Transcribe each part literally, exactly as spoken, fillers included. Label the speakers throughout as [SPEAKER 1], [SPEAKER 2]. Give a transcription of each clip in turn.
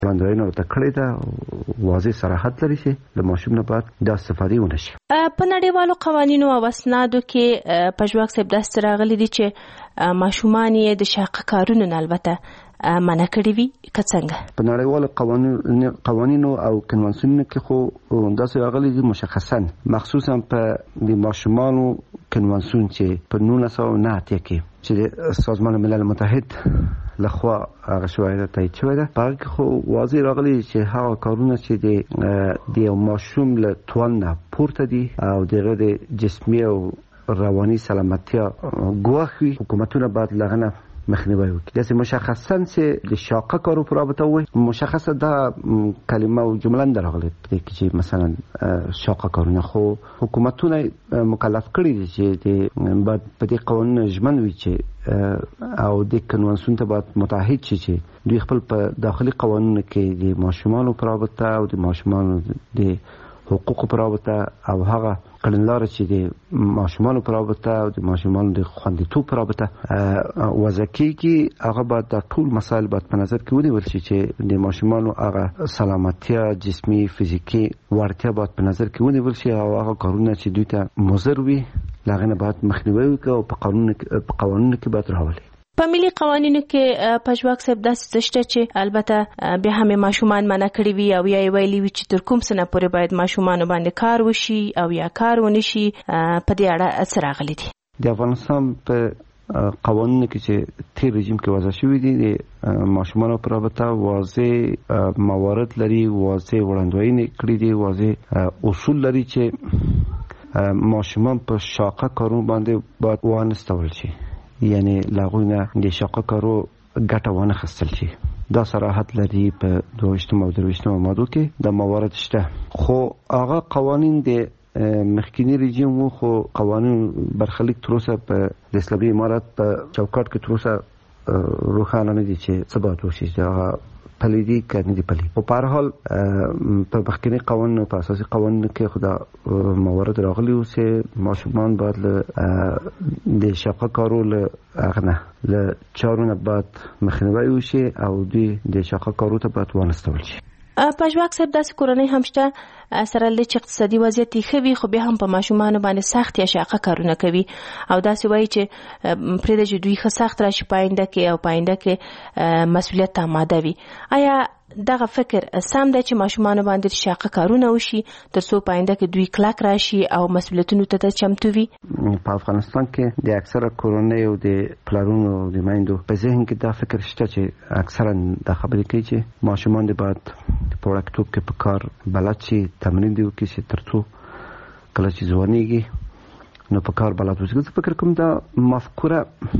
[SPEAKER 1] وړاندوینه ورته کړې ده، واضح صراحت لري چې د ماشوم نه باید دا استفادې ونه شي.
[SPEAKER 2] په نړیوالو قوانینو او اسنادو کې پژواک صاحب داسې راغلي دي چې ماشومان یې د شاقه کارونو نه البته منع کړي وي که څنګه؟ په
[SPEAKER 1] نړیوالو قوانینو قوانینو او کنوانسیونونو کې خو داسې راغلي دي مشخصا، مخصوصا په د ماشومانو کنوانسیون چې په نولس سوه نه اتیا کې چې د سازمان ملل متحد لخوا هغه شوی ده تایید شوی ده، په هغه کې خو واضح راغلي چې هغه کارونه چې د یو ماشوم له توان نه پورته دي او دغه د جسمي او رواني سلامتیا ګواښ وي، حکومتونه باید له هغه نه مخنیوی وکړي. داسې مشخصا چې د شاقه کارو په رابطه وایي، مشخصه دا کلمه او جمله نه راغلې په دې کې چې مثلا شاقه کارونه، خو حکومتونه مکلف کړي دي چې د باید په دې قوانینو ژمن وي چې او د کنوانسیون ته باید متحد شي چې دوی خپل په داخلي قوانینو کې د ماشومانو په رابطه او د ماشومانو د حقوقو په رابطه او هغه کړنلاره چې د ماشومانو په رابطه او د ماشومانو د خوندیتوب په رابطه وضع کېږي، هغه باید دا ټول مسایل باید په نظر کې ونیول شي چې د ماشومانو هغه سلامتیا، جسمي، فزیکي وړتیا باید په نظر کې ونیول شي او هغه کارونه چې دوی ته مضر وي له هغه نه باید مخنیوی وکړي او په قوانینو کې باید راولي.
[SPEAKER 2] په ملي قوانینو کې پژواک صاحب داسې څه شته چې البته بیا هم ماشومان منع کړي وي او یا یې ویلي وي چې تر کوم سنه پورې باید ماشومانو باندې کار وشي او یا کار ونه شي، په دې اړه څه راغلي دي؟
[SPEAKER 1] د افغانستان په قوانینو کې چې تیر رژیم کې وضع شوي دي د ماشومانو په رابطه واضح موارد لري، واضح وړاندوینې کړي دي، واضح اصول لري چې ماشومان په شاقه کارونو باندې باید وانستول شي، یعنی لاغوی نه د شاقه کارو ګټه وانه خستل شي. دا صراحت لري په دویشتم او درویشتم مادو کې د موارد شته، خو هغه قوانین د مخکینی رژیم وو، خو قوانین برخلیک تر اوسه په د اسلامي امارت په چوکاټ کې تر اوسه روښانه نه دي چې څه باید وشي، هغه پلي دي که نه دي پلي. خو په هر حال په مخکینی قوانینو په اساسي قوانینو کې خو دا موارد راغلي وو چې ماشومان باید له د شاقه کارو له هغه نه له چارو نه باید مخنیوی وشي او دوی د شاقه کارو ته باید وانستول شي.
[SPEAKER 2] پژواک صاحب داسې کورنۍ هم شته سره له چې اقتصادي وضعیت یې ښه وي خو بیا هم په ماشومانو باندې سخت یا شاقه کارونه کوي او داسې وایي چې پرېږده چې دوی ښه سخت راشي په آینده کې او په آینده کې مسؤلیت ته آماده وي. آیا دغه فکر سم دی چې ماشومانو باندې شاقه کارونه وشي تر څو په آینده کې دوی کلک راشي او مسؤلیتونو ته چمتو وي؟
[SPEAKER 1] په افغانستان کې د اکثره کورنیو د پلارونو او د میندو په ذهن کې دا فکر شته چې اکثرا دا خبرې کوي چې ماشومان د باید په وړکتوب کې په کار بلد شي، تمرین دی وکړي چې تر څو کله چې ځوانېږي نو په کار بلد وشي. زه فکر کوم دا مفکوره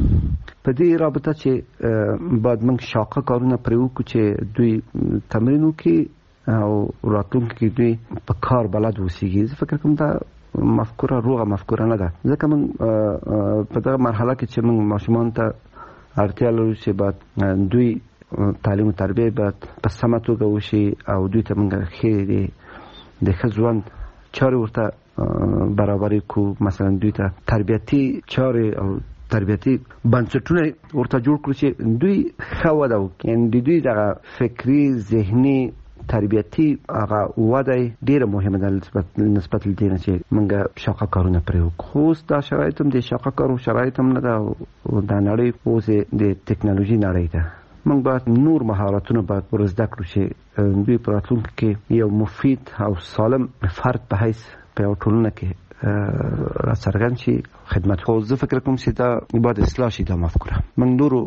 [SPEAKER 1] په دې رابطه چې باید موږ شاقه کارونه پرې وکړو چې دوی تمرین وکړي او راتلونکي کې دوی په کار بلد وسیږي. زه فکر کوم دا مفکوره روغه مفکوره نه ده، ځکه موږ په دغه مرحله کې چې موږ ماشومان ته اړتیا لرو چې باید دوی تعلیم او تربیه باید په سمه توګه وشي او دوی ته موږ ښې د ښه ژوند چارې ورته برابرې کو، مثلا دوی ته تربیتي چارې او تربیتي بنسټونه ورته جوړ کړو چې دوی ښه وده وکړي، یعنې د دوی دغه فکري ذهني تربیتي هغه وده ډېره مهمه ده نسبت له دې نه چې موږ شاقه کارونه پرې وکړو. خو اوس دا شرایط هم د شاقه کارو شرایط هم نه ده او دا نړۍ اوس د ټکنالوژي نړۍ ده. موږ باید نور مهارتونه باید ور زده کړو چې دوی په راتلونکي کې یو مفید او سالم فرد په حیث په یو ټولنه کې راڅرګند شي خدمت. خو زه فکر کوم چې دا باید اصلاح شي دا مفکوره. موږ نورو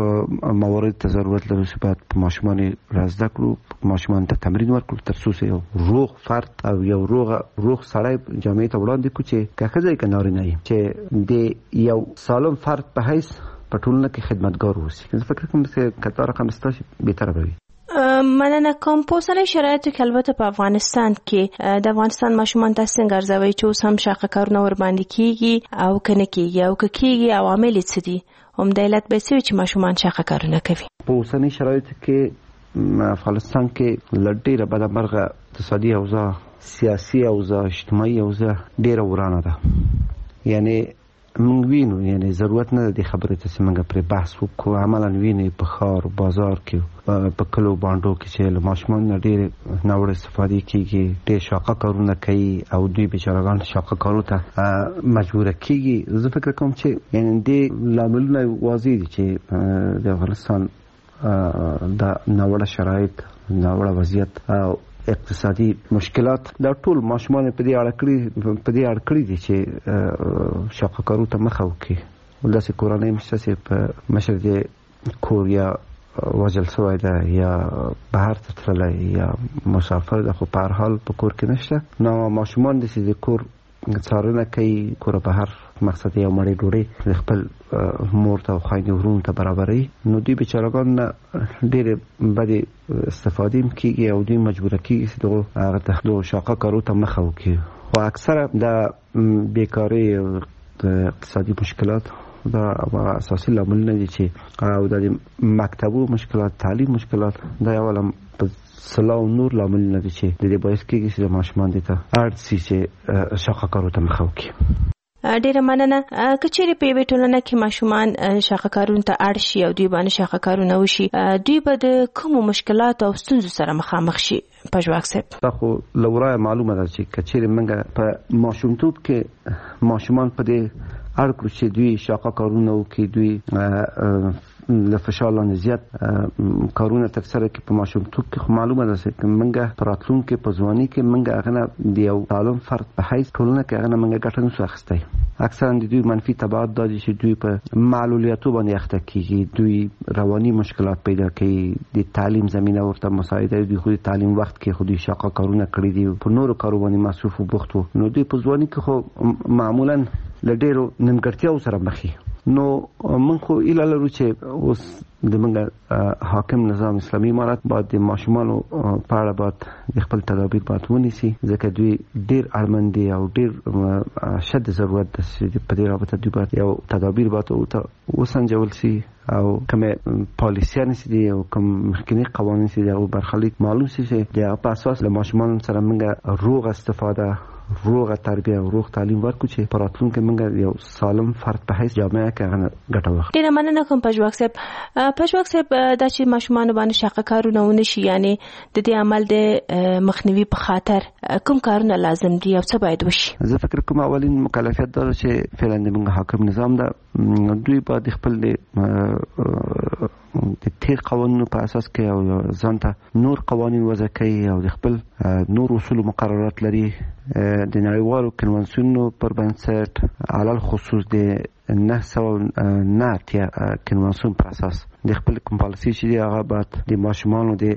[SPEAKER 1] موارد ته ضرورت لرو چې باید په ماشومان را زده کړو، ماشومان ته تمرین ورکړو تر څو یو روغ فرد او یو روغ روغ سړی جامعې ته وړاندې کړو چې که ښځه یې که نارینه یې چې د یو سالم فرد په حیث په ټولنه کې خدمتګار اوسي. زه فکر کوم چې که دا رقم سته شي بهتره به وي.
[SPEAKER 2] مننه کوم. په اوسنۍ شرایطو کې البته په افغانستان کې د افغانستان ماشومان تاسو څنګه ارزوئ چې اوس هم شاقه کارونه ورباندې کیږي او که نه کیږي او که کیږي عوامل یې څه دي؟ همدا علت به څه وي چې ماشومان شاقه کارونه کوي؟
[SPEAKER 1] په اوسنۍ شرایطو کې افغانستان کې له ډېره بدمرغه اقتصادي اوضاع، سیاسي اوضاع، اجتماعي اوضاع ډېره ورانه ده. یعنې موږ وینو یعنی ضرورت نه دی خبرې ته چې موږ پر بحث وکړو. عملاً ویني په ښار بازار کې په کلو باندو کې چې له ماشومان ډېر ناوړه استفادې کېږي، ډېر شاقه کارونه کوي او دوی بیچارهګان شاقه کارو ته مجبوره کېږي. زه فکر کوم چې یعنی دې لاملونه واضح دي چې د افغانستان د ناوړه شرایط، ناوړه وضعیت او اقتصادي مشکلات دا ټول ماشومان په دې اړه کړی په دې اړه کړی دي چې شاقه کارو ته مخه وکړي. داسې کورنۍ مشته چې په مشر د کور یا وژل شوی ده یا بهر ته تللی یا مسافر ده، خو په هر حال په کور کې نشته. نو ماشومان د چې د کور څارنه کوي، کور بهر مقصد یو مړۍ ډوډۍ د خپل مور ته او خویندې ورونو ته برابروي، نو دوی بیچارهګان نه ډېرې بدې استفادې هم کېږي او دوی مجبوره کېږي چې دغو هغه ته دغو شاقه کارو ته مخه وکړي. خو اکثره د بیکارۍ او د اقتصادي مشکلات دا اساسي لاملونه دي چې او د مکتبو مشکلات، تعلیم مشکلات، دا یو لم په سلاو نور لاملونه دي چې د دې باعث کېږي چې د ماشومان دې ته اړ شي چې شاقه کارو ته مخه وکړي.
[SPEAKER 2] ډیره مننه. که چیرې په یوې ټولنه کې ماشومان شاقه کارونو ته اړ شي او دوی باندې شاقه کارونه وشي، دوی به د کومو مشکلاتو او ستونزو سره مخامخ شي؟ پژواک صاحب،
[SPEAKER 1] دا خو له ورایه معلومه ده چې که چیرې موږ په ماشومتوب کې ماشومان په دې اړ کړو چې دوی شاقه کارونه وکړي، دوی له فشار لاندې زیات کارونه ترسره کړي په ماشومتوب کې، خو معلومه ده چې موږ په راتلونکي په ځواني کې موږ هغه نه د یو سالم فرد په حیث ټولنه کې هغه نه موږ ګټه نشو اخیستی. اکثرا د دوی منفي تبعات دا دي چې دوی په معلولیاتو باندې اخته کېږي، دوی رواني مشکلات پیدا کوي، د تعلیم زمینه ورته مساعده، دوی خو د تعلیم وخت کې خو دوی شاقه کارونه کړي دي، په نورو کارو باندې مصروف و بوخت وو، نو دوی په ځواني کې خو معمولا له ډېرو نیمګړتیاو سره مخ وي. نو موږ خو ایله لرو چې اوس د موږ حاکم نظام اسلامي امارت باید د ماشومانو په اړه باید د خپل تدابیر باید ونیسي، ځکه دوی ډېر اړمن دي او ډېر شد ضرورت ده چې په دې رابطه دوی باید یو تدابیر باید وسنجول سي او کومه پالیسیانې چې دي او کوم مخکني قوانین چې دي هغه برخلیک معلوم سي چې د هغه په اساس له ماشومانو سره موږ روغ استفاده، روغه تربیه او روغ تعلیم ورکو چې په راتلونکي موږ یو سالم فرد په حیث جامعه کې هغه ګټه واخلو.
[SPEAKER 2] ډیره مننه کوم پژواک صاحب. پژواک صاحب، دا چې ماشومان باندې شاقه کارونه ونشي، یعنی د دې عمل د مخنیوي په خاطر کوم کارونه لازم دي او څه باید وشي؟
[SPEAKER 1] زه فکر کوم اولین مکلفیت دا چې فعلا د موږ حاکم نظام ده، دوی باید خپل د د تیر قوانینو په اساس کې او ځان ته نور قوانین وضع کوي او د خپل نور اصول و مقررات لري د نړیوالو کنوانسیونونو پر بنسټ، علل خصوص د نه سوه نه اتیا کنوانسیون پر اساس د خپل کوم پالیسي چې دی هغه باید د ماشومانو د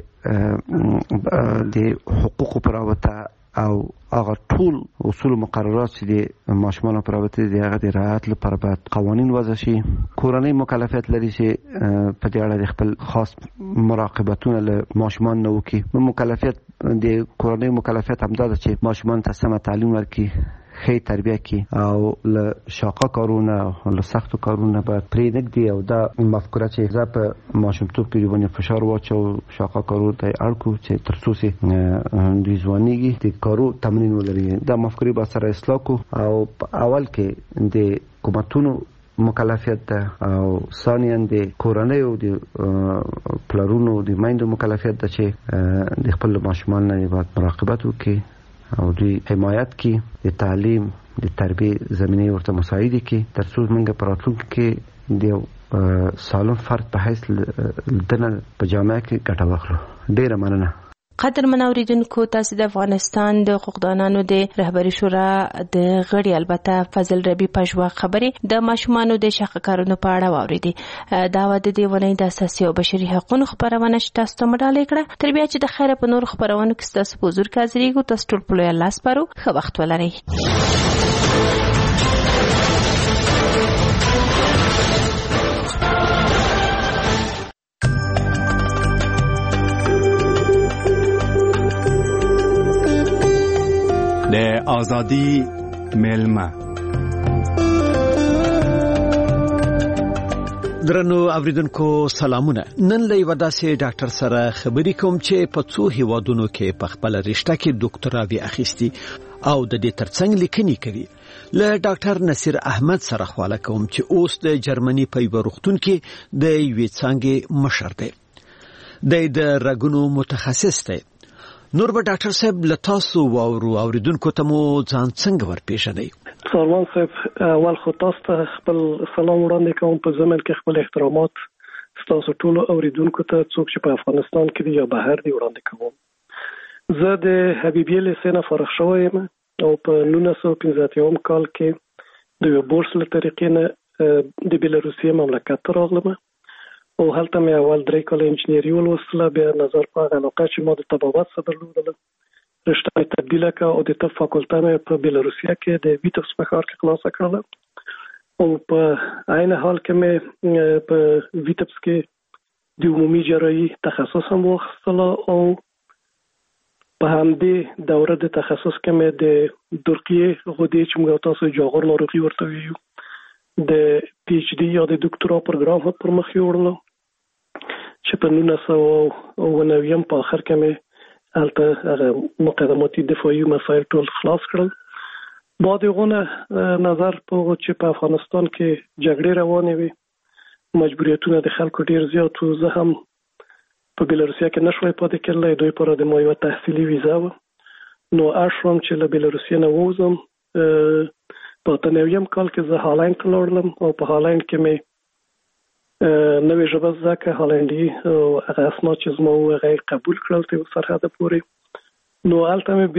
[SPEAKER 1] د حقوقو پر رابطه او هغه ټول اصول و مقررات چې د ماشومانو پر رابطه دي هغه د رعایت لپاره باید قوانین وضع شي. کورنۍ مکلفیت لري چې په دې اړه د خپل خاص مراقبتونه له ماشومان نه وکړي. مکلفیت د کورنۍ مکلفیت همدا ده چې ماشومان ته سمه تعلیم ورکړي، ښه تربیه کړي او له شاقه کارونه او له سختو کارونه باید پرې نږدي او دا مفکوره چې زه په ماشومتوب کې باندې فشار واچو شاقه کارو ته اړ کړو چې تر څو چې دوی ځوانېږي د کارو تمرین ولري، دا مفکورې به سره اصلاح کړو او په اول کې د حکومتونو مکلفیت ده او ثانیاً د کورنیو د پلرونو د میندو مکلفیت ده چې د خپل ماشومان نه باید مراقبت وکړي او دوی حمایت کی، د تعلیم د تربیه زمینه ورته مساعده کی، تر څو موږ په راتلونکي کې د سالم فرد په حیث دنه په جامعه کې ګټه واخلو. ډیره مننه.
[SPEAKER 2] قدرمن اوریدونکو، تاسو د افغانستان د حقوقدانانو د رهبری شورا د غړي البته فضل ربی پژواک خبرې د ماشومانو د شاقه کارونو په اړه واوریدي. دا و د دې ونې د اساسي او بشري حقوقو خبرونه چې تاسو ته مډالې کړه. تر بیا چې د خیره په نور خبرونو کې تاسو په حضور کې حاضرېږو، تاسو ټول په لوی الله سپارو. ښه وخت ولرئ.
[SPEAKER 3] د آزادی ملمه درنو اوریدونکو سلامونه. نن له یو داسې ډاکټر سره خبرې کوم چې په څو هیوادونو کې په خپل رشته کې ډاکټراوي اخیستي او د دې ترڅنګ لیکنې کوي. له ډاکټر نصیر احمد سره خواله کوم چې اوس د جرمني په یو روغتون کې د یوې څانګې مشر دی. د رګونو متخصص دی. نور به ډاکټر صاحب له تاسو او اوریدونکو ته مو ځان څنګه ورپېژنئ؟
[SPEAKER 4] سلمان صاحب، اول خو تاسو ته خپل سلام وړاندې کوم، په ضمن کې خپل احترامات تاسو ټول اوریدونکو ته څوک چې په افغانستان کې دي یا بهر دي وړاندې کوم. زه د حبیبیه لیسې نه فارغ شوی یم او په نولس سوه پنځه اتیا کال کې د یو بورس له طریقې نه د بېلاروسیې مملکت ته راغلم او هلته مې اول درې کاله انجینري ولوستله. بیا نظر په هغه علاقه چې ما د طبابت څخه درلودله رشته مې تبدیله کړه او د طب فاکولته مې په بېلاروسیا کې د ویټپس په ښار کې خلاصه کړله او په عین حال کې مې په ویټپس کې د عمومي جراحي تخصص هم واخیستله او په همدې دوره د تخصص کې مې د درقیې غدې چې موږ تاسو جاغور ناروغي ورته ویو د پی ایچ ډي یا د دکتورا پروګرام هم پر مخ یوړله چې په نولس سوه اووه نوي په آخر کې مې هلته هغه مقدماتي دفاعي مسایل ټول خلاص کړل. بعد هغونه نظر په هغو چې په افغانستان کې جګړې روانې وي، مجبوریتونه د خلکو ډېر زیات و. زه هم په بېلاروسیا کې نه شوی پاتې کېدلی، دوی پاره د ما یوه تحصیلي ویزه وه. نو اړ شوم چې له بېلاروسیا نه ووځم. په اته نویم کال کې زه هالند ته لاړلم او په هالند کې مې نوې ژبه زده کړه، هالندي، او هغه اسناد چې زما وو هغه یې قبول کړل تر یو سرحده پورې. نو هلته مې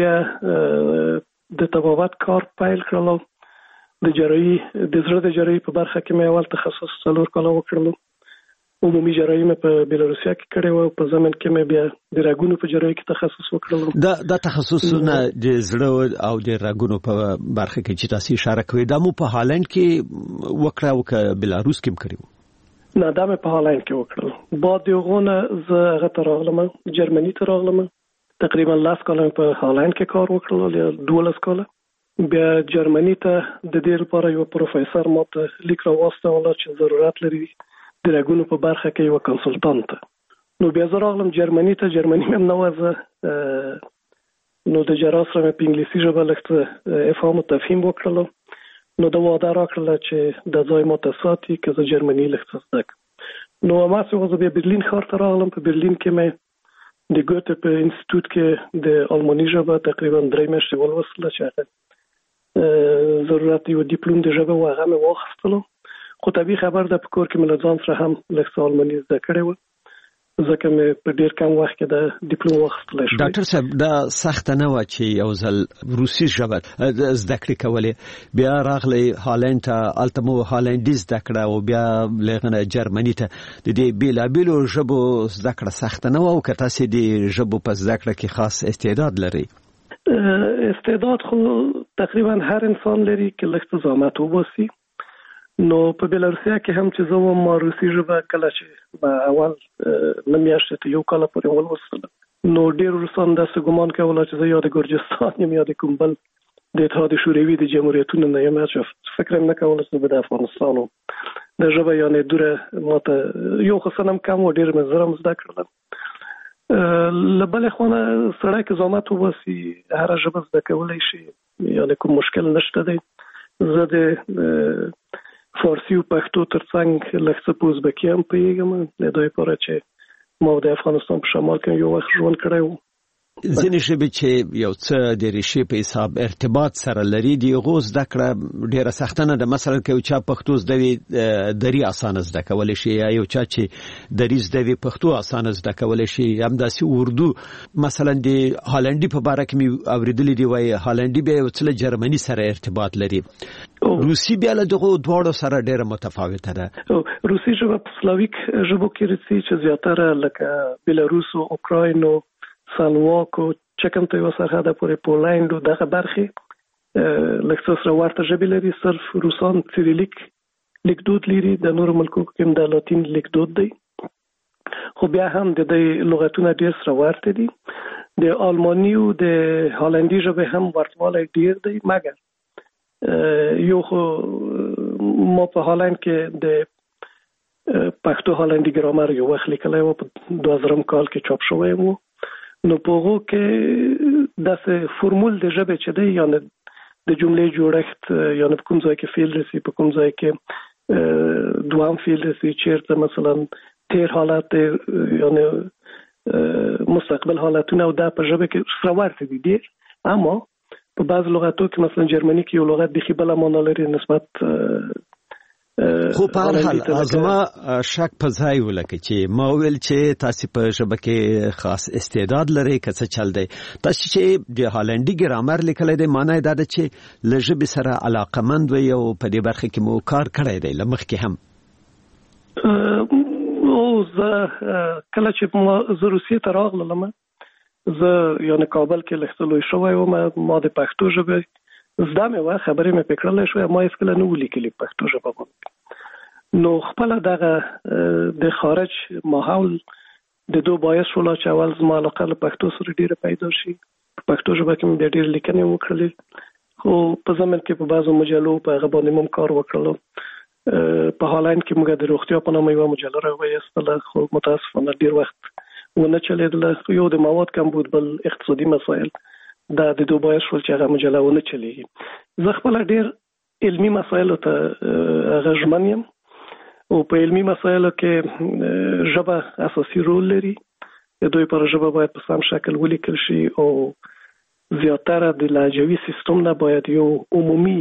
[SPEAKER 4] بیا د طبابت کار پیل کړلو. د جراحي د زړه د جراحي په برخه کې مې اول تخصص څلور کاله وکړلو. عمومي جراحي مې په بېلاروسیا کې کړې وه. په ضمن کې مې بیا د رګونو په جراحي کې تخصص وکړلو.
[SPEAKER 3] دا دا تخصصونه د زړه او د رګونو په برخه کې چې تاسو اشاره کوئ، دا مو په هالند کې وکړه او که بېلاروس کې هم کړی و؟
[SPEAKER 4] نه، دا مې په هالند کې وکړل. بعد د هغونه زه هغه ته راغلم، جرمني ته راغلم. تقریبا لس کاله په هالند کې کار وکړل یا دولس کاله. بیا جرمني ته د دې لپاره یو پروفیسور ماته لیک راواستوله چې ضرورت لري د رګونو په برخه کې یو کنسلټانت. نو بیا زه راغلم جرمني ته. جرمني مې نه وه، نو د جراح سره مې په انګلیسي ژبه لږ افهام او تفهیم وکړلو. نو دا وعده راکړله چې د ځای ماته ساتي که زه جرمني لږ څه زده کړم. نو هماسې زه بیا برلین ښار ته راغلم. په برلین کې مې د ګوته په انسټیټوټ کې د الماني ژبه تقریبا درې میاشتې ولوستله چې هغه ضرورت یو ډیپلوم د ژبه و، هغه مې واخیستلو. خو طبیعي خبر ده په کور کې مې له ځان سره هم لږ څه الماني زده کړې وه، ځکه مې په ډېر کم وخت کې د ډیپلوم واخیستلی شوی.
[SPEAKER 3] ډاکټر صاحب، دا سخته نه وه چې یو ځل روسي ژبه زده کړې کولې، بیا راغلی هالند ته، هلته مو هالندي زده کړه او بیا له هغه نه جرمني ته. د دې بېلابېلو ژبو زده کړه سخته نه وه او که تاسې د ژبو په زده کړه کې خاص استعداد لرئ؟
[SPEAKER 4] استعداد خو تقریبا هر انسان لري که لږ څه زحمت وباسي. نو په بېلاروسیا کې هم چې زه وم، ما روسي ژبه کله چې په اول نه میاشتې ته یو کاله پورې ولوستله، نو ډېر روسان داسې ګمان کوله چې زه یا د ګرجستان یم یا د کوم بل د اتحاد شوروي د جمهوریتونو نه یم. فکر مې نه کوله چې زه به د افغانستان وم. د ژبه یعنې دوره ماته یو خو څه نه کم و، ډېر مې زر هم زده کړله. له بلې خوا نه سړی که زحمت وباسي هره ژبه زده کولی شي، یعنې کوم مشکل نشته دی. زه د فارسی او پښتو ترڅنګ لږ څه په ازبکي هم پوهېږم، د دې لپاره چې ما د افغانستان په شمال کې یو وخت ژوند کړی و.
[SPEAKER 3] ځینې ژبې چې یو څه د ریښې په حساب ارتباط سره لري، د هغو زده کړه ډېره سخته نه ده. مثلا که یو چا پښتو زده وي، دري اسانه زده کولی شي، یا یو چا چې دري زده وي پښتو اسانه زده کولی شي. همداسې اردو مثلا د هالندي په باره کې مې اورېدلي دي، وایي هالندي بیا یو څه له جرمني سره ارتباط لري. روسي بیا له دغو دواړو سره ډېره متفاوته ده.
[SPEAKER 4] روسي ژبه په سلاویک ژبو کې راځي چې زیاتره لکه بېلاروس او اوکراین او سلواک او چکم ته یوه سرحده پورې پولنډ او دغه برخې لږ څه سره ورته ژبې لري. صرف روسان سیریلیک لیکدود لري، د نورو ملکو کې هم د لاتین لیکدود دی، خو بیا هم د دې لغتونه ډېر سره ورته دي. د آلماني او د هالندي ژبې هم ورتوالی ډېر دی، مګر یو خو ما په هالند کې د پښتو هالندي ګرامر یو وخت لیکلی و په دوه زره کال کې چاپ شوی و. نو په هغو کې داسې فورمول د ژبې چې دی یعنې د جملې جوړښت یعنې په کوم ځای کې فعل رسي په کوم ځای کې دوام فعل رسي چیرته مثلا تیر حالت یعنې مستقبل حالتونه او دا په ژبه کې سره ورته دي ډېر. اما په بعض لغاتو کې مثلا جرمني کې یو لغت بېخي بله معنا لري نسبت
[SPEAKER 3] خو په هر حال ازما شک په ځای ولکه چې ما ویل چې تاسو په ژبه کې خاص استعداد لري که څه چل دی تاسو چې د هالندي ګرامر لیکلی دی معنی دا ده چې له ژبې سره علاقمند وي او په دې برخه کې مو کار کړی دی له مخکې هم.
[SPEAKER 4] او زه کله چې زه روسیې ته راغلم زه یعنې کابل کې لږ څه لوی شوی وم ما د پښتو ژبې زده مې وه خبرې مې پې کړلی شوې ما هېڅکله نه وو لیکلي په پښتو ژبه باندې. نو خپله دغه د خارج ماحول د دو باعث شوله چې اول زما علاقه له پښتو سره ډېره پیدا شي. په پښتو ژبه کې مې بیا ډېرې لیکنې وکړلې خو په ضمن کې په بعضو مجلو په هغه باندې مو کار وکړلو. په هالند کې موږ د روغتیا په نامه یوه مجله راوایستله خو متاسفانه ډېر وخت ونه چلېدله. یو د مواد کمبود بل اقتصادي مسایل دا د دوه باعث شول چې هغه مجله ونه چلیږي. زه خپله ډېر علمي مسایلو ته هغه ژمن یم او په علمي مسایلو کې ژبه اساسي رول لري. د دوی پر ژبه باید په سم شکل ولیکل شي او زیاتره د لهجوي سیستم نه باید یو عمومي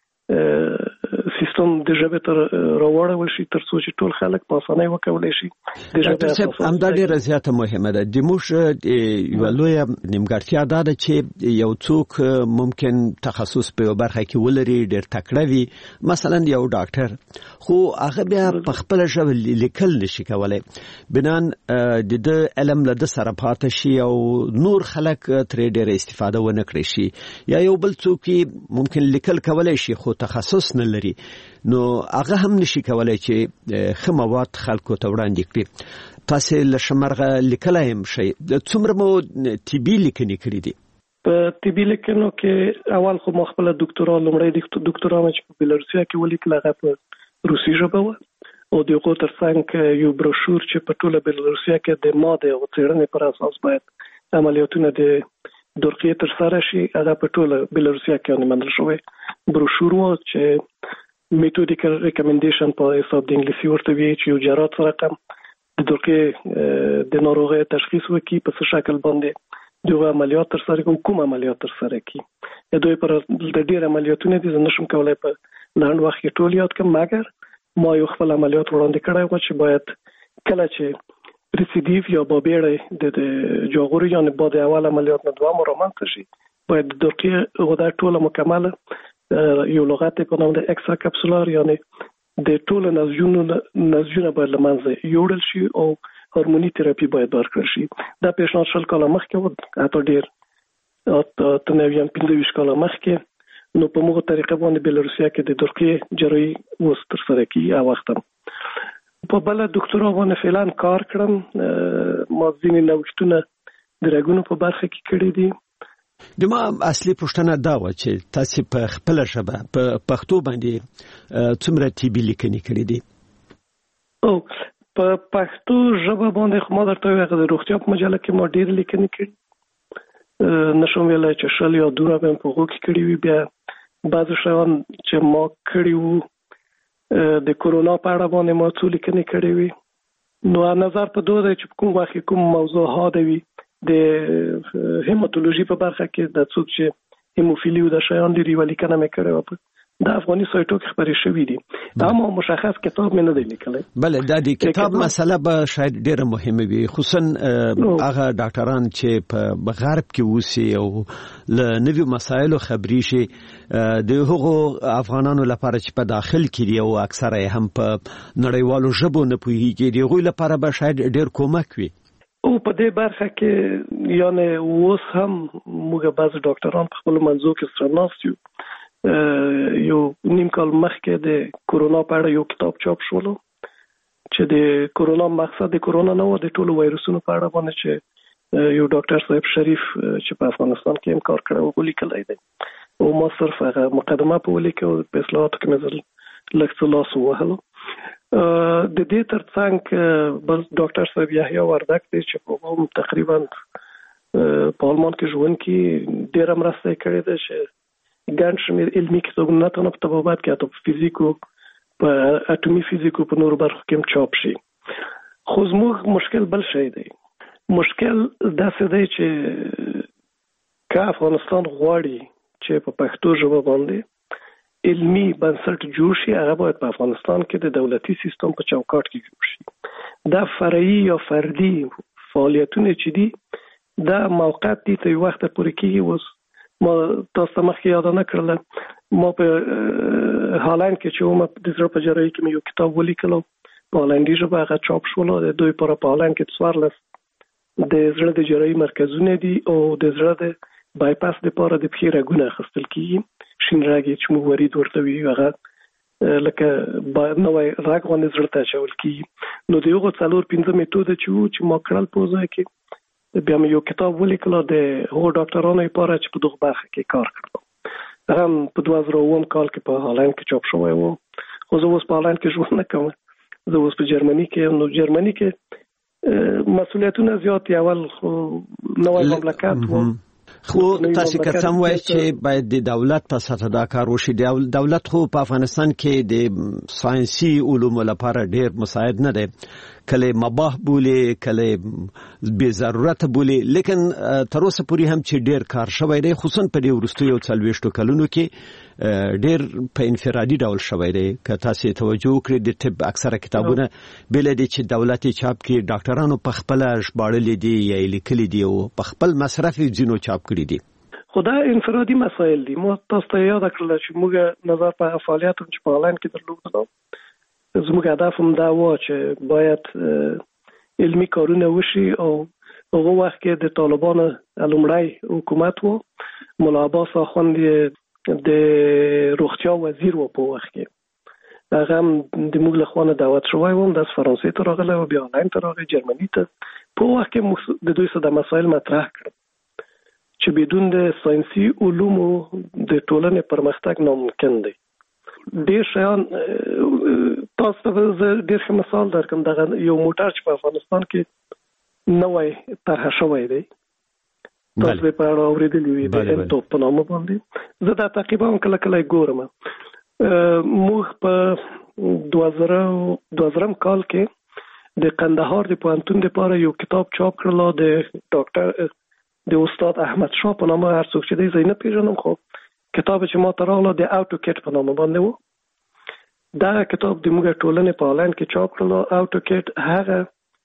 [SPEAKER 4] سیستم د ژبې تر راوړل شي تر څو چې ټول خلک په اسانۍ وکولای شي د
[SPEAKER 3] ژبې. همدا ډېره زیاته مهمه ده. د موږ یوه لویه نیمګړتیا دا ده چې یو څوک ممکن تخصص په یو برخه کې ولري ډېر تکړه وي مثلا یو ډاکټر خو هغه بیا په خپله ژبه لیکل نشي کولی بنان د ده علم له ده سره پاته شي او نور خلک ترې ډېره استفاده ونه کړی شي یا یو بل څوک ممکن لیکل کولی شي خو تخصص نه لري نو هغه هم نشي کولای چې ښه مواد خلکو ته وړاندې کړي. تاسو له شمرغه لیکلای هم شئ. څومره مو طبي لیکنې کړي دي؟
[SPEAKER 4] په طبي لیکنو کې اول خو ما خپله ډاکټرا لومړی ډاکټرا مې چې په بېلاروسیا کې ولیکله هغه په روسي ژبه وه او د هغو تر څنګ یو بروشور چې په ټوله بېلاروسیا کې د ما د څېړنې پر اساس باید عملیاتونه د درقیې تر سره شي هغه په ټوله بېلاروسیا کې منل شوی بروشور و چې میتودیکل ریکمنډیشن په حساب د انګلیسي ورته وی چې یو جراحت رقم د درقیې د ناروغۍ تشخیص وکړي په څه شکل باندې دغه عملیات تر سره کوم کوم عملیات تر سره کړي. دوی پر د ډېر عملیاتونه دي زه نشم کولی په لنډ وخت کې ټول یاد کړم مګر ما یو خپل عملیات وړاندې کړی و چې باید کله چې ریسیډیو یا بابیړی د جاغور یعنې بعد اول عملیات نه دوام رامنځته شي باید د درقیې غده ټوله مکمله یو لغت په نام د اکسترا کپسولار یعنې د ټولو نسجونو نسجونه باید له منځه یوړل شي او هورموني تراپي باید ورکړل شي. دا پیشنهاد شل کاله مخکې و حتی ډېر اته نوي پنځه ویشت کاله مخکې نو په موږ طریقه باندې بېلاروسیا کې د درقیې جراحي اوس ترسره کېږي هغه وخت هم په بله ډاکټرا باندې فعلا کار کړم. ما ځینې نوښتونه د رګونو په برخه کې کړي دي.
[SPEAKER 3] د ما اصلي پوښتنه دا و چې تاسو په خپل ژبه په پښتو باندې څومره طبي لیکنې کړې دي؟
[SPEAKER 4] او په پښتو ژبه باندې خو ما درته ویل د روغتیا په مجله کې ما ډېر لیکنې کړي نشم ویلای چې شل یا دوه به په هغو کې کړي وي. بیا بعضې شیان چې ما کړي وو د کورونا په اړه باندې ما څو لیکنې کړي وي نو نظر په دوه دی چې کوم وخت کوم موضوع هاده وي د هیماتولوژي په برخه کې د څوک چې هیموفیلی او د شیان لري ولیکنه مې کړې و د افغاني سایټو کې خبرې شوې دي اما مشخص کتاب مې نه دی لیکلی.
[SPEAKER 3] بله دا د کتاب مسله به شاید ډېره مهمه وي خصوصا هغه ډاکټران چې په غرب کې اوسي او له نویو مسایلو خبري شي د هغو افغانانو لپاره چې په داخل کې دي او اکثره یې هم په نړیوالو ژبو نه پوهېږي د هغوی لپاره به شاید ډېر کومک وي.
[SPEAKER 4] او په دې برخه کې یعنی اوس هم موږ بعض ډاکټران په خپل منځو کې سره ناست یو. یو نیم کال مخکې د کورونا په اړه یو کتاب چاپ شولو چې د کورونا مقصد د کورونا نه و د ټولو وایرسونو په اړه باندې چې یو ډاکټر صاحب شریف چې په افغانستان کې هم کار کړی و لیکلی دی او ما صرف هغه مقدمه په ولیکه او په اصلاحاتو کې مې لږ څه لاس ووهلو د دې ترڅنګ بل ډاکټر صاحب یحیی وردک دی چې په هم تقریبا په آلمان کې ژوند کې ډېره مرسته کړې ده چې ګڼ شمېر علمي کتابونه نه په طبابت کې حتی په فزیکو په اټومي فزیکو په نورو برخو کې هم چاپ شي. خو زموږ مشکل بل شی دی. مشکل داسې دی چې که افغانستان غواړي چې په پښتو ژبه باندې علمي بنسټ جوړ شي، هغه باید په افغانستان کې د دولتي سیستم په چوکاټ کې جوړ شي. دا فرعي یا فردي فعالیتونه چې دي دا موقت دي ته وخت پورې کېږي. اوس ما تاسو مخکې یاد نه کړل، ما په هالند کې چې وم د زړه په جراحي کې یو کتاب ولیکلو په هالندي ژبه، هغه چاپ شول. د دوی پر په هالند کې څوارلس د زړه د جراحي مرکزونه دي او د زړه د بایپاس لپاره د پښې رګونه اخیستل کېږي. شین رګ چې موږ ورید ورته ویو هغه لکه نوی رګ باندې زړه ته اچول کېږي. نو د هغو څلور پنځه میتود چې وو چې ما کړل په ځای کې بیا مې یو کتاب ولیکلو د هغو ډاکټرانو لپاره چې په دغه برخه کې کار کړو. هغه په دوه زره اووم کال کې په هالند کې چاپ شوی و. خو زه اوس په هالند کې ژوند نه کوم، زه اوس په جرمني کې یم. نو جرمني کې مسؤلیتونه زیات دي. اول خو نوی مملکت و،
[SPEAKER 3] خو تاسو که سم وایي چې باید د دولت په سطح دا کار وشي. دولت خو په افغانستان کې د ساينسي علومو لپاره ډېر مساعد نه دی، کله مباح بولی کله بے ضرورت بولی، لیکن تر اوسه پورې هم چې ډېر کار شوی دی، خصوصا په دې وروستیو څلوېښتو کلونو کې ډېر په انفرادي ډول شوی دی. که تاسو توجه وکړئ د طب اکثره کتابونه بل دي چې دولت چاپ کې ډاکټرانو په خپل ژباړلي دي یا لیکلي دي او په خپل مصرف ځینو چاپ کړي دي.
[SPEAKER 4] خدای انفرادي مسایل دي. مو تاسو ته یاد کړل چې موږ نظر په فعالیتونو چې په هالند کې درلودو، زموږ هدف هم دا و چې باید علمي کارونه وشي. او هغه وخت کې د طالبانو لومړی حکومت و، ملا عباس اخوند د روغتیا وزیر و په وخت کې. هغه هم د موږ له خوا دعوت شوی و، د فرانسې ته راغلی و، بیا هالند ته راغی، جرمني ته. په وخت کې د دوی سره د مسایل مطرح کړل چې بدون د ساينسي علومو د ټولنې پرمختګ ناممکن دی. ډېر شیان تاسو ته ډېر ښه مثال درکړم. دغه یو موټر چې په افغانستان کې نوی طرحه شوی دی، تاسو به په اړه اورېدلي وي د انټوپ په نامه باندې. زه دا تقریبا کله کله ګورم. موږ په دوه زره کال کې د قندهار د پوهنتون لپاره یو کتاب چاپ کړل د ډاکټر د استاد احمد شاه په نامه. هر څوک چې دی زه نه پیژنم، خو کتاب چې ما ته راغله د اوټوکټ په نامه باندې و. دا کتاب د موږ ټولنې په هالند کې چاپ کړل. اوټوکټ هغه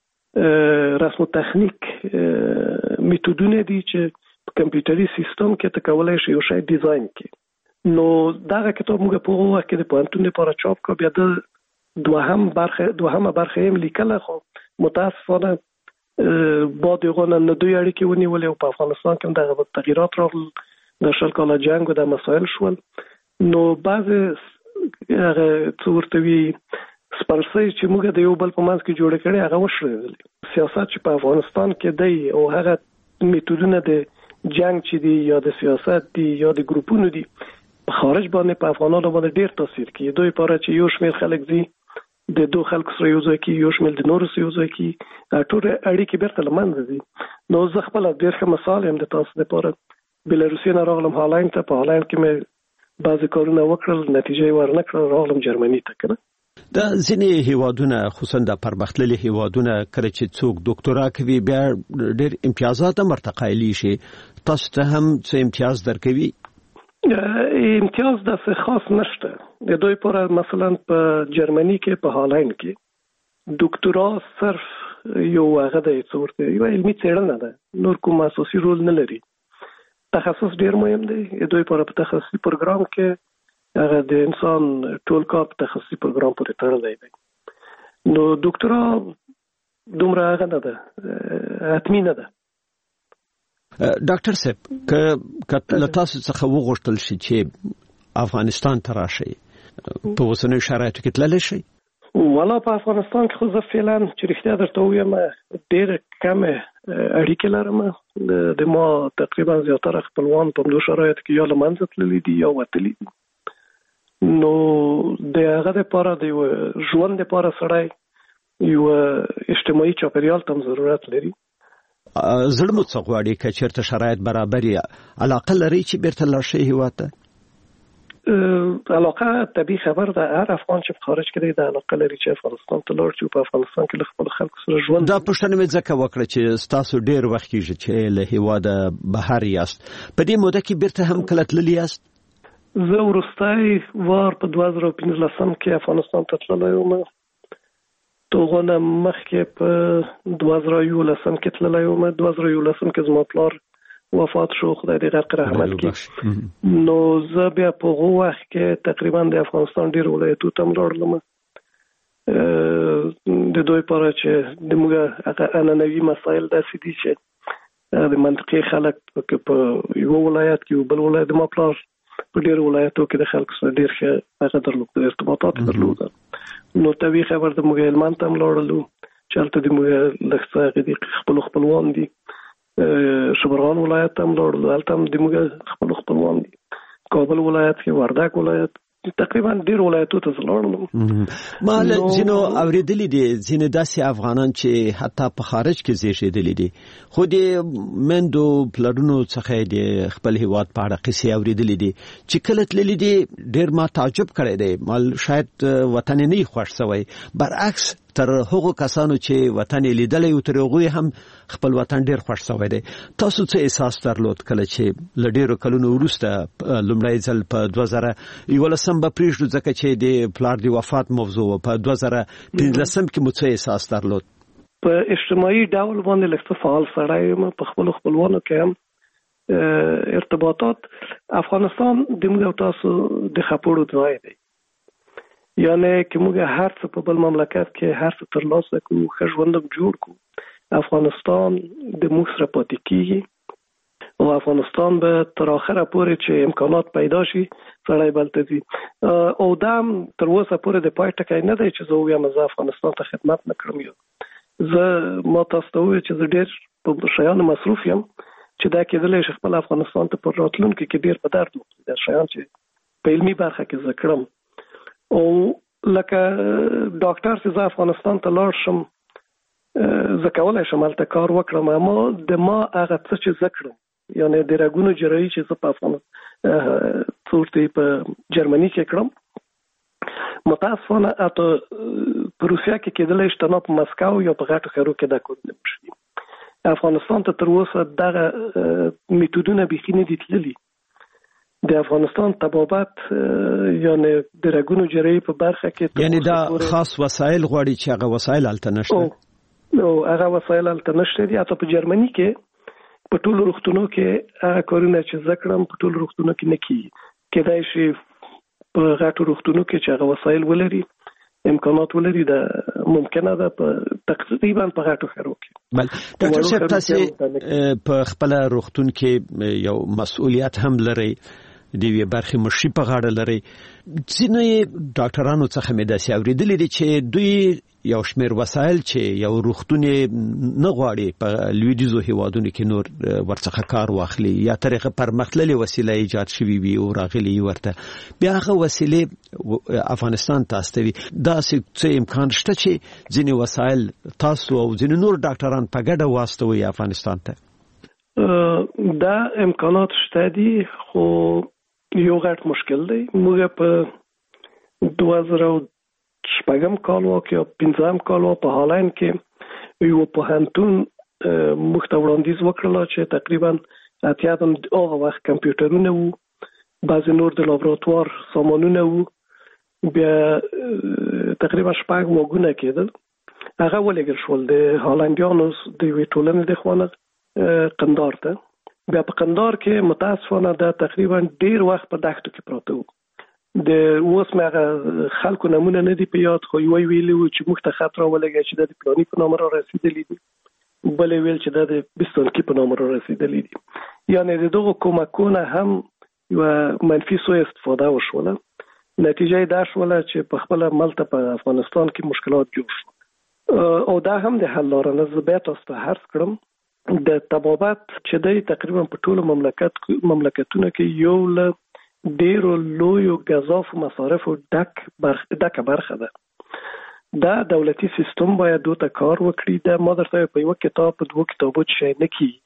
[SPEAKER 4] رسم تخنیک میتودونه دي چې په کمپیوټري سیستم کې ته کولای شې یو شی ډیزاین کړې. نو دا کتاب موږ په هغه وخت کې د پوهنتون لپاره چاپ کړ. بیا د دوهم برخه دوهمه برخه یې لیکله، خو متاسفانه بعد یغونه نه دوی اړیکې ونیولې او په افغانستان کې دغه تغیرات راغلل. د شل کاله جنگ او د مسایل شول. نو بعض هغه څورتوي سپارسي چې موږ د یو بل په منځ کې جوړ کړي هغه وشړل. سیاست چې په افغانستان کې دی او هغه میتودونه د جنگ چې دی یا د سیاست دی یا د ګروپونو دی خارج باندې په افغانانو باندې ډیر تاثیر کوي. دوی لپاره چې یو شمېر خلک دي د دوه خلکو سره یو ځای کې، یو شمېر د نورو سره یو ځای کې، ټول اړیکې بیرته له منځه ځي. نو زه خپل ډیر ښه مثال یم د تاسو لپاره. بلاروسي نه راغلم هالند ته، په هالند کې مې بعضې کارونه وکړل، نتیجه یې ورنه کړل، راغلم جرمني ته. کنه
[SPEAKER 3] دا ځینې هیوادونه خصوصا د پرمختللي هیوادونه کله چې څوک ډاکټرا کوي بیا ډېر امتیازات هم ورته قایلی شي. تاسو ته هم څه امتیاز درکوي؟
[SPEAKER 4] امتیاز داسې خاص نشته. د دوی لپاره مثلا په جرمني کې په هالند کې ډاکټرا صرف یو هغه دی څه ورته یو علمي څېړنه ده، نور کوم اساسي رول نه لري. تخصص ډیر مهم دی. دوی لپاره په تخصصي پروګرام کې هغه د انسان ټول کار په تخصصي پروګرام پورې تړلی دی. نو ډاکټرا دومره هغه نه ده، حتمي نه ده.
[SPEAKER 3] ډاکټر صاحب که له تاسو څخه وغوښتل شي چې افغانستان ته راشئ، په اوسنیو شرایطو کې تللی شئ؟
[SPEAKER 4] والا په افغانستان کې خو زه فعلا چې رښتیا درته ووایم ډېرې کمې اړیکې لرم. د ما تقریبا زیاتره خپلوان په همدو شرایطو کې یا له منځه تللي دي یا وتلي دي. نو د هغه لپاره د ژوند لپاره سړی یو اجتماعي چاپیریال ته ضرورت لري.
[SPEAKER 3] زړه مو څه غواړي که چېرته شرایط برابر یا علاقه لري چې بیرته لاړ شئ هېواد ته؟
[SPEAKER 4] علاقه طبیعي خبر ده، هر افغان چې په خارج کې دی د علاقه لري چې افغانستان ته لاړ شي، په افغانستان کې له خپلو خلکو سره ژوند.
[SPEAKER 3] دا پوښتنه مې ځکه وکړه چې ستاسو ډېر وخت کېږي چې له هېواده بهر یاست، په دې موده کې بیرته هم کله تللي یاست؟
[SPEAKER 4] زه وروستی وار په دوه زره پنځلسم کې افغانستان ته تللی وم، دغه نه مخکې په دوه زره یولسم کې تللی وم. دوه زره یولسم کې زما پلار وفات شو، خدای دې غرق رحمت کړي. نو زه بیا په هغه وخت کې تقریبا د افغانستان ډېر ولایتونو ته ولاړلم د دوی لپاره چې د موږ هغه عنعنوي مسایل داسې دي چې د منطقې خلک په یو ولایت کې یو بل ولایت، ما پلار په ډېر ولایتو کې د خلکو سره ډېر ښه هغه درلود ارتباطات درلودل. نو طبیعي خبر د موږ هلمند ته ولاړلو چې هلته د موږ لږ څه هغې دي خپلو خپلوان دي. شبرغان ولایت ته ولاړلو، هلته هم د موږ خپلو خپلوان دي. کابل ولایت کې، وردګ ولایت، تقریبا ډیر ولایتونو ته ولاړم.
[SPEAKER 3] ما له ځینو اوریدلي دي ځینې داسې افغانان چې حتی په خارج کې زیږېدلي دي، خو د میندو پلرونو څخه د خپل هیواد په اړه قصې اوریدلي دي چې کله تللي دي ډیر ما تعجب کړی دی. مال شاید وطن نه خوښ شوی، برعکس تر هغو کسانو چې وطن لیدلی او تر هغوی هم خپل وطن ډیر خوښ شوی دی. تاسو څه احساس درلود کله چې له ډیرو کلونو وروسته لومړی ځل په دوه زره یولسم به پرېږدو ځکه چې د پلار د وفات موضوع و، په دوه زره پنځلسم کې مو څه احساس درلود؟
[SPEAKER 4] په اجتماعي ډول باندې لږ څه فعال سړی یم، په خپلو خپلوانو کې هم ارتباطات. افغانستان د موږ تاسو د خپړو ځای دی، یعنی که موږ هر څه په بل مملکت کې هر څه ترلاسه کړو، ښه ژوند هم جوړ کړو، افغانستان د موږ سره پاتې کېږي او افغانستان به تر اخره پورې چې امکانات پیدا شي سړی بلته ځي. او دا هم تر اوسه پورې د پای ټکی نه دی چې زه ووایم زه افغانستان ته خدمت نه کړم. یا زه ما تاسو ته وویل چې زه ډېر په شیانو مصروف یم چې دا کېدلی شي خپل افغانستان ته په راتلونکي کې ډېر په درد وکړي. دا شیان چې په علمي برخه کې زه کړم، او لکه ډاکټر چې زه افغانستان ته لاړ شم، زه کولی شم هلته کار وکړم، اما د ما هغه څه چې زه کړم، یعنی د رګونو جراحي چې زه په افغانستان څورتې په جرمني کې کړم، متاسفانه اته په روسیا کې کېدلی شي نه په مسکو یا په غټو ښارو کې دا کار نه شي. افغانستان ته تر اوسه دغه میتودونه بیخي نه دي تللي. د افغانستان طبابت یعنی د رګونو جراحي په برخه کې
[SPEAKER 3] یعنی دا خاص وسایل غواړي چې هغه وسایل هلته نشته،
[SPEAKER 4] او هغه وسایل هلته نشته دي. حتی په جرمني کې په ټولو روغتونو کې هغه کارونه چې زه کړم په ټولو روغتونو کې نه کېږي. کېدای شي په غټو روغتونو کې چې هغه وسایل ولري، امکانات ولري، دا ممکنه ده په تقریبا په غټو ښارو کې.
[SPEAKER 3] بل ډاکټر صاحب تاسو په خپل روغتون کې یو مسؤلیت هم لرئ، د یوې برخې مشري په غاړه لرئ. ځینې ډاکټرانو څخه مې داسې اورېدلي دي چې دوی یو شمېر وسایل چې یو روغتون نه غواړي په لویدیځو هېوادونو کې نور ورڅخه کار واخلي، یا تر هغه پرمختللې وسیله ایجاد شوي وي او راغلي وي ورته، بیا هغه وسیلې افغانستان ته استوي. داسې څه امکان شته چې ځینې وسایل تاسو او ځینې نور ډاکټران په ګډه واستوي افغانستان ته؟
[SPEAKER 4] دا امکانات شته دي، خو یو غټ مشکل دی. موږ په دوه زره شپږم کال کې او پنځم کال په هالند کې یو پوهنتون موږ ته وړاندیز وکړل چې تقریبا اتیا د هغه وخت کمپیوټرونه وو، بعضې نور د لابراتوار سامانونه وو، بیا تقریبا شپږ موږونه کېدل. هغه ولېږل شول د هالندیانو د یوې ټولنې د خوا نه قندار ته. بیا په قندار کې متاسفانه دا تقریبا ډیر وخت په دښتو کې پراته وو. د اوس مې خلکو نمونه نه دي په یاد، خو یو ویلي و چې موږ ته خط راولېږه چې دا د پلاني په نامه را رسېدلي دي، بل یې ویل چې دا د بستانکي په نامه را رسېدلي دي. یعنې د دغو کومکونه هم یوه منفي سوی استفاده وشوله. نتیجه یې دا شوله چې په خپله ملته په افغانستان کې مشکلات جوړ شو، او دا هم د حل لاره نه. زه بیا تاسو ته عرض کړم د طبابت چې دی تقریبا په ټولو مملکت مملکتونو کې یو له ډیرو لویو غذاف مصارف ډک برخه ډکه برخه ده. دا دولتي سیستم باید دوی ته کار وکړي. دا ما درته په یو کتاب په دوه کتابو چې نه کی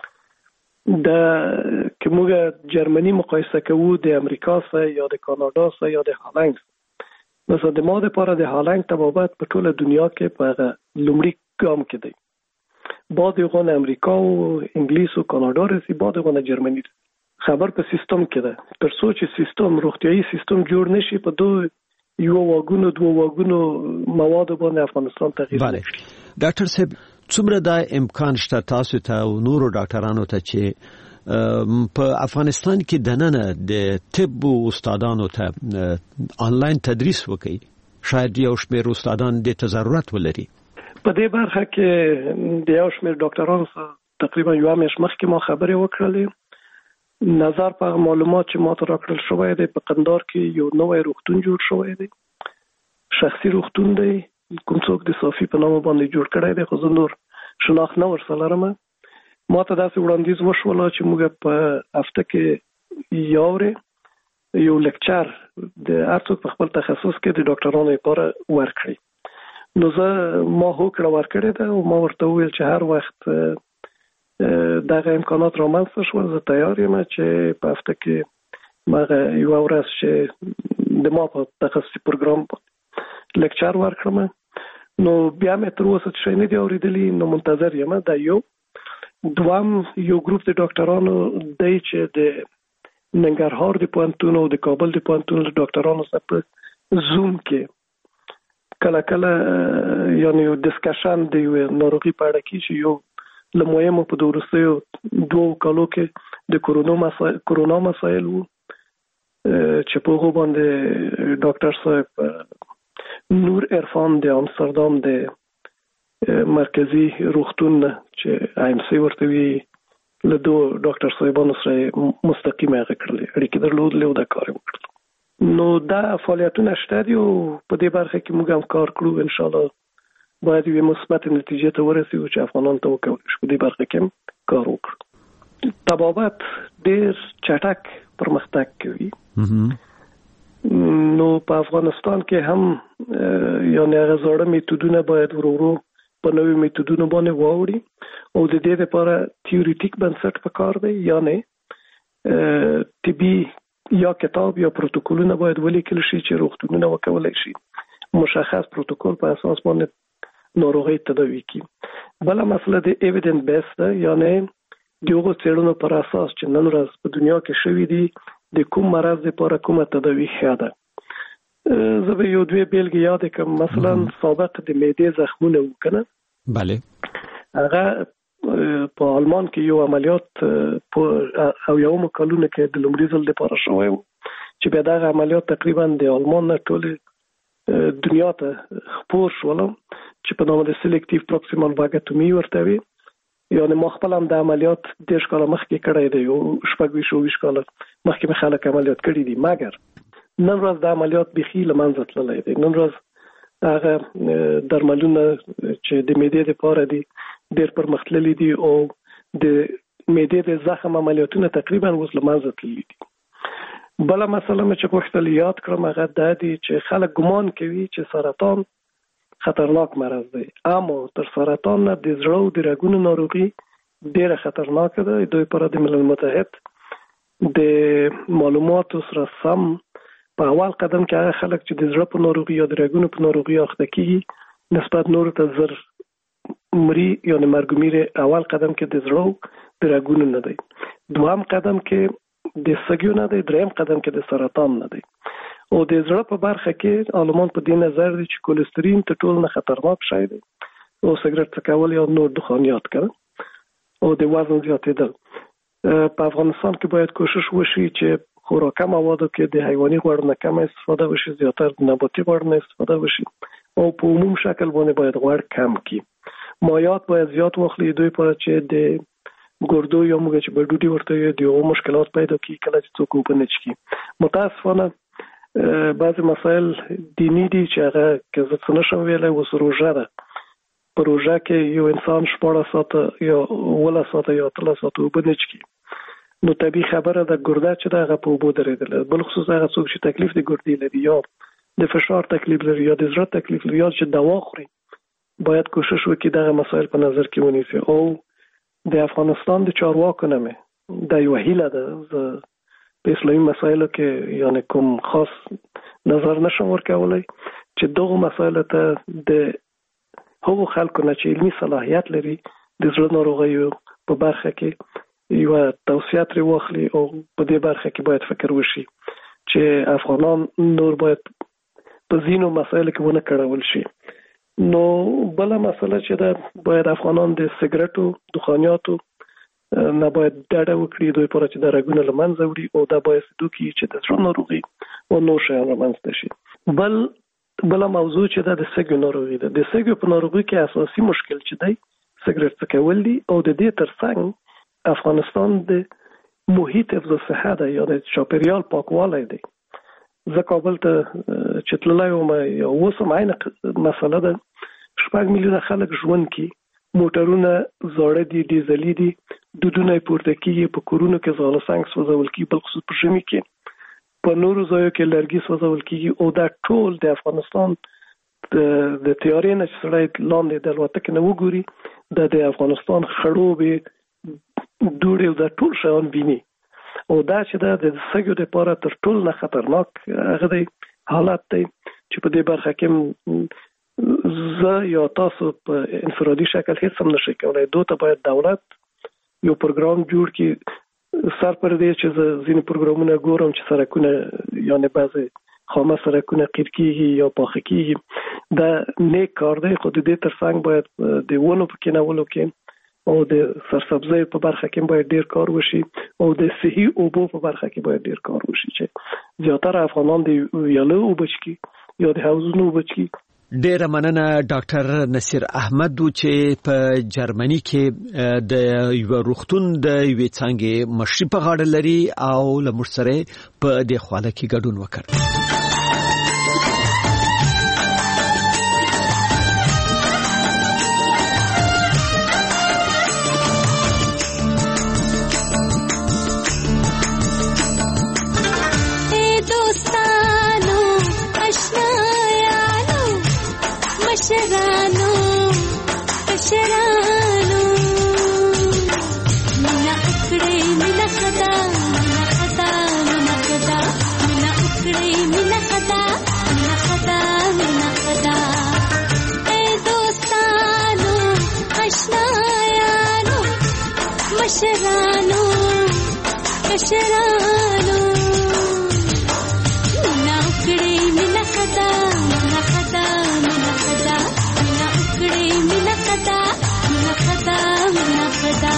[SPEAKER 4] دا که موږ جرمني مقایسه کوو د امریکا سره یا د کاناډا سره یا د هالند، مثلا د ما لپاره د هالند طبابت په ټوله دنیا کې په لومړي ګام کې دی. بعد غون امریکا او انګلیس او کاناډا رسي، بعد غون جرمني. خبر په سیستم کې ده. تر څو چې سیستم روغتيایي سیستم جوړ نشي په دوه یو واګونو دوه واګونو مواد باندې افغانستان تغییر
[SPEAKER 3] بله. ډاکټر صاحب څومره دا امکان شته تاسو ته او نورو ډاکټرانو ته چې په افغانستان کې دننه د طب استادانو ته آنلاین تدریس وکړي؟ شاید یو شمېر استادان د ضرورت ولري.
[SPEAKER 4] په دې برخه کې د یو شمېر ډاکټرانو سره تقریبا یو میاشت مخکې ما خبرې وکړلې. نظر په معلومات چې ما ته راکړل شوی دی، په قندهار کې یو نوی روغتون جوړ شوی دی، شخصي روغتون دی، کوم څوک د صافي په نامه باندې جوړ کړی دی، خو زه نور شناخت نه ورسره لرم. ما ته داسې وړاندیز وشوله چې موږ په هفته کې یو یو لیکچر د هر څوک په خپل تخصص کې د ډاکټرانو لپاره ورکړي. نو زه ما هوکړه ورکړې ده او ما ورته وویل چې هر وخت دغه امکانات رامنځته شول زه تیار یم چې په هفته کې مغه یو ورځ چې د ما په تخصصي پروګرام لیکچر ورکړم. نو بیا مې تر اوسه چې نه دی اورېدلی، نو منتظر یم. دا یو دوام یو ګروپ د ډاکټرانو دی چې د ننګرهار د پوهنتون او د کابل د پوهنتون د ډاکټرانو سره په زوم کې کله کله یعنی یو ډسکشن دی ناروغي په اړه کې چې یو لمویم په دورسیو دوه کالو کې د کورونا مسایل کورونا مسایل وو چې په هغه باندې ډاکټر صاحب نور عرفان د امستردام د مرکزی روغتون چې ایم سی ورته وی له دوه ډاکټر صاحبانو سره مستقیم هغه کړل اړیکې درلودلې او دا کار وکړل. نو دا فعالیتونه شته دي او په دې برخه کې موږ هم کار کړو. ان شاء الله باید یو مثبت نتیجه ته ورسېږو چې افغانان ته وکړو په دې برخه کې کار وکړو. طبابت ډېر چټک پرمختګ کوي. نو په افغانستان کې هم یعنی هغه زاړه میتودونه باید ورو ورو په نوې میتودونو باندې واوړي او د دې لپاره تیوریټیک بنسټ پکار دی، یعنی طبي یا کتاب یا پروتوکولونه باید ولیکل شي چې روغتونونه وکولای شي مشخص پروتوکول په اساس باندې ناروغي تداوي کړي. بل مسله د ایویډنس بیس ده، یعنی دغه څېړنو پر اساس چې نن ورځ په دنیا کې شوي دي د کوم مرض لپاره کومه تداوي ښه ده. زه به یو دوه بیلګې یاد کړم. مثلا سابق د معدې زخمونه وکنه،
[SPEAKER 3] بله
[SPEAKER 4] هغه په آلمان کې یو عملیات په او یو مکالونه کې د لومړي ځل لپاره شوی و چې بیا دغه عملیات تقریبا د آلمان نه ټول دنیا ته خپور شول چې په نامه د سلیکټیو پروکسیمال واګټومي ورته وي. یعنی ما خپل هم د عملیات د ښکاله مخکې کړی دی، یو شپږ ویشت اوویشت کاله مخکې مې خلک عملیات کړي دي، مګر نن ورځ د عملیات بیخي له منځه تللی دی. نن ورځ هغه درملونه چې د معدې لپاره دي ډېر پرمختللي دي او د معدې د زخم عملیاتونه تقریبا اوس له منځه تللي دي. بله مسله مې چې غوښتل یاد کړم هغه دا دی چې خلک ګمان کوي چې سرطان خطرناک مرض دی، اما تر سرطان نه د زړه او د رګونو ناروغي ډېره خطرناکه ده. دوی لپاره د ملل متحد د معلوماتو سره سم په اول قدم کې هغه خلک چې د زړه په ناروغي یا د رګونو په ناروغي اخته کیږي نسبت نور ته زر مري یعنی مرګ اول قدم کې د زړه د رګونو نه دی، دوام قدم کې د سږیو نه دی، دریم قدم کې د سرطان نه دی. او د زړه په برخه کې عالمان په دې نظر دي چې کولېسترین ته ټول نه خطرناک شی دی او سګرټ څکول یا نور دخانیات کړه او د وزن زیاتېدل. په افغانستان کې باید کوشش وشي چې خوراکي موادو کې د حیواني غوړ نه کم استفاده وشي، زیاتره د نباتي غوړ نه استفاده وشي او په عموم شکل باندې باید غوړ کم کړي. مایعات باید زیات واخلي دوی په چې د ګردو یا موږ چې بډوډي ورته د یو مشکلات پیدا کی کله چې څوک وبنه چي. متاسفانه بعض مسائل دینی دي چې هغه که زه څه نشم ویلی اوس روژه ده، په روژه کې یو انسان شپاړس ساعته یا اوولس ساعته یا اتلس ساعته اوبه نه چښي نو طبيعي خبره ده ګرده چې دغه په اوبو درېدل، بل خصوص هغه څوک چې تکلیف د ګردې لري یا د فشار تکلیف لري یا د زړه تکلیف لري یا چې دوا خوري، باید کوشش وکړي دغه مسایل په نظر کې ونیسي. او د افغانستان د چارواکو نه مې دا یو هیله ده، په اسلامي مسایلو کې یعنی کوم خاص نظر نشم ورکولای چې دغه مسایل ته د هغو خلکو نه چې علمي صلاحیت لري د زړه ناروغیو په برخه کې یو توصیه ترې واخلي او په دې برخه کې باید فکر وشي چې افغانان نور باید په ځینو مسایلو کې ونه کړول شي. نو بله مسله چې ده باید افغانان د سګرټو دخانیاتو نه باید ډډه وکړي، دوی پاره چې د رګونو له منځه وړي او دا باید دوی چې د زړه ناروغي او نور شیان له منځه شي. بل بله موضوع چې ده د سږو ناروغي ده. د سږو په ناروغي کې اساسي مشکل چې دی سګرټ څکول دي او د دې ترڅنګ افغانستان د محیط حفظ الصحه ده یا د چاپیریال پاکوالی دی. زه کابل ته چې تللی وم یا اوس هم عین مسله ده، شپږ میلیونه خلک ژوند کوي، موټرونه زاړه دي، ډیزلي دي، دودونه یې پورته کېږي، په کورونو کې ځاله سنګ سوځول کېږي، بل خصوص په ژمي کې په نورو ځایو کې لرګي سوځول کېږي او دا ټول د افغانستان د تیارې نه چې سړی لاندې د الوتکې نه وګوري دا د افغانستان خړوبې دوړې او دا ټول شیان ویني او دا چې دا د سږو دپاره تر ټولو نه خطرناک هغه دی حالت دی چې په دې برخه کې زه یا تاسو په انفرادي شکل هیڅ هم نشئ کولی. دو ته باید دولت یو پروګرام جوړ کړي، سر پر دې چې زه ځینې پروګرامونه ګورم چې سړکونه یعنې بعضې خامه سړکونه قیر کېږي یا پاخه کېږي، دا نیک کار دی، خو د دې ترڅنګ باید د ونو په کېنولو کې او د سرسبزۍ په برخه کې باید ډیر کار وشي او د صحي اوبو په برخه کې باید ډیر کار وشي چې زیاتره افغانان د ویالو اوبه څښي یا د حوضونو اوبه څښي.
[SPEAKER 3] ډیره مننه ډاکټر نصیر احمد چې په جرمني کې د یو روغتون د یوې څانګې مشري په غاړه لري او له موږ سره په دې خواله کې ګډون وکړ.
[SPEAKER 5] مشرانو مشرانو منا اکڑی منا خدا منا خدا منا خدا منا اکڑی منا خدا منا خدا منا خدا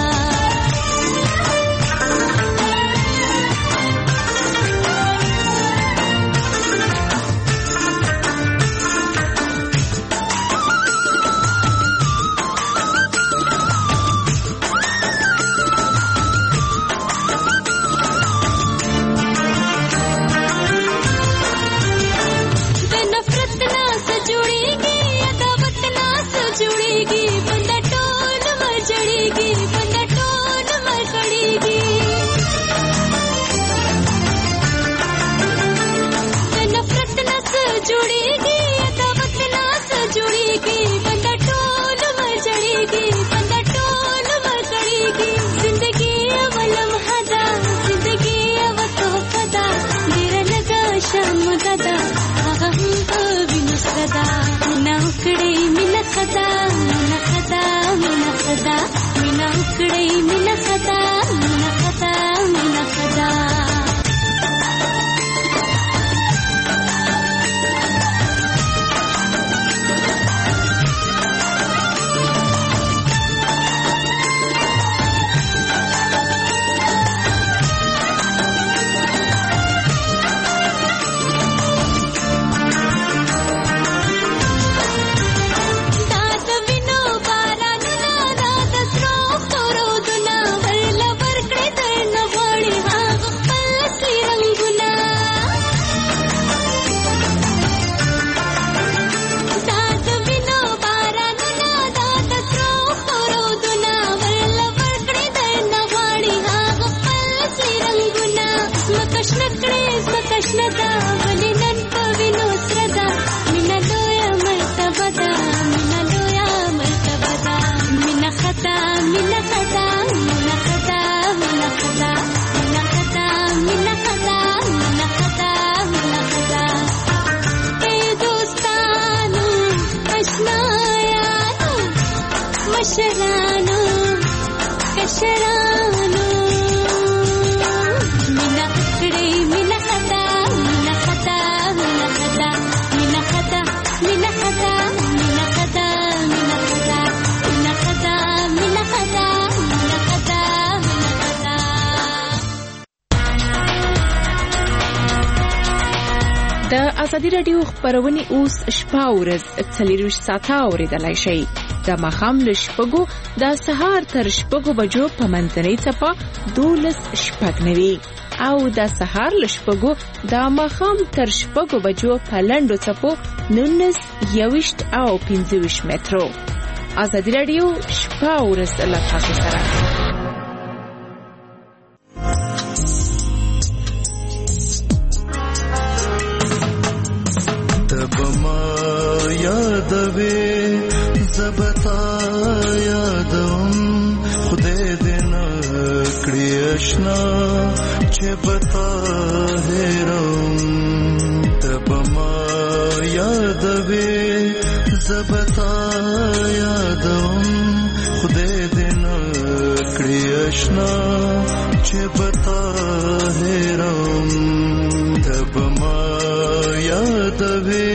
[SPEAKER 5] شنه کړې ځمکه شنه ده ولې نن په وینو سره ده مینه لویه مرتبه ده مینه لویه مرتبه ده مینه ښه ده مینه ښه ده مینه ښه ده مینه ښه ده مینه ښه ده مینه ښه ده مینه ښه ده مینه ښه ده ای دوستانو اشنایانو مشرانو کشرانو مینه کړې مینه ښه ده مینه ښه ده مینه ښه ده مینه ښه ده مینه ښه ده مینه ښه ده مینه ښه ده مینه ښه ده مینه ښه ده مینه ښه ده مینه ښه ده.
[SPEAKER 6] د ازادي راډیو خبرونه اوس شپه او ورځ څلورویشت ساعته اورېدلای شئ. د ماښام له شپږو د سهار تر شپږو بجو په منځنۍ څپه دولس شپږ نوي او د سهار له شپږو د ماښام تر شپږو بجو په لنډو څپو نولس یویشت او پنځه ویشت مترو. ازادي راډیو شپه او ورځ له تاسو سره.
[SPEAKER 7] زبتا یادم خدای دې نکړي آشنا چې بتا هېروم تب ما یادوي زبتا یادم خدای دې نکړي آشنا چې بتا هېروم تب ما یادوي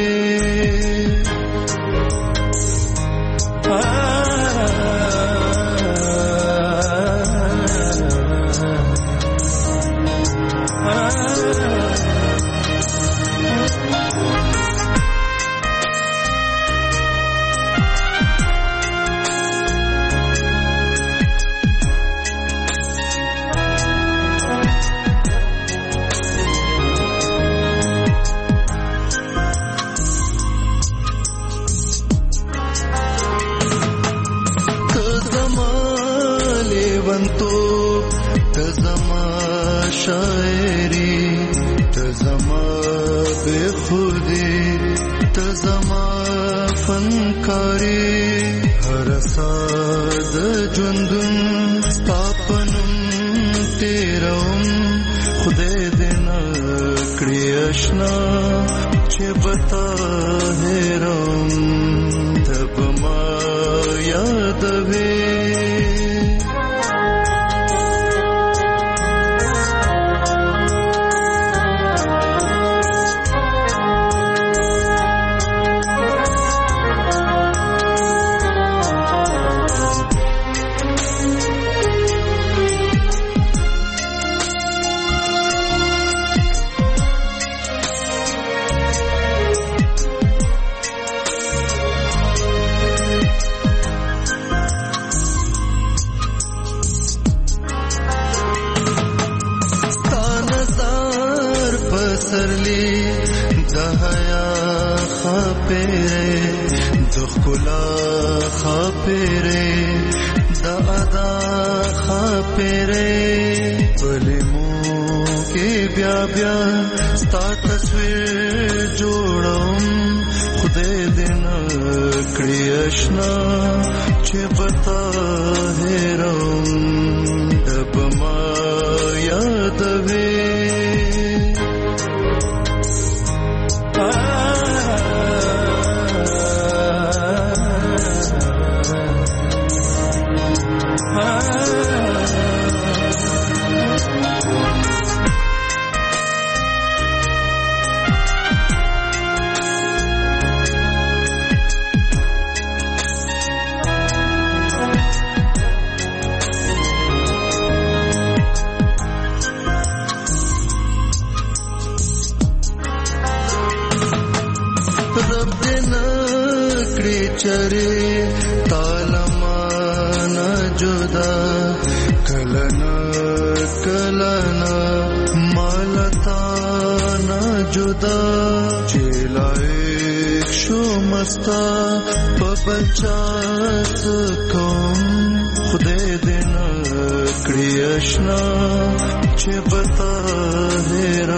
[SPEAKER 7] خدای دې نکړي آشنا چې بتا هېر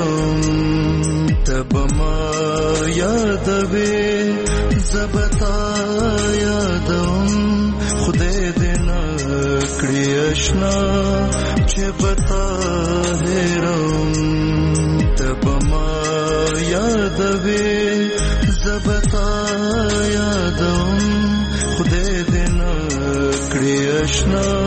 [SPEAKER 7] تب ما یادوي زبتا یادم خدای دې نکړي آشنا چې بتا هرم تب ما یادوي زبتا یادم خدای دې نکړي آشنا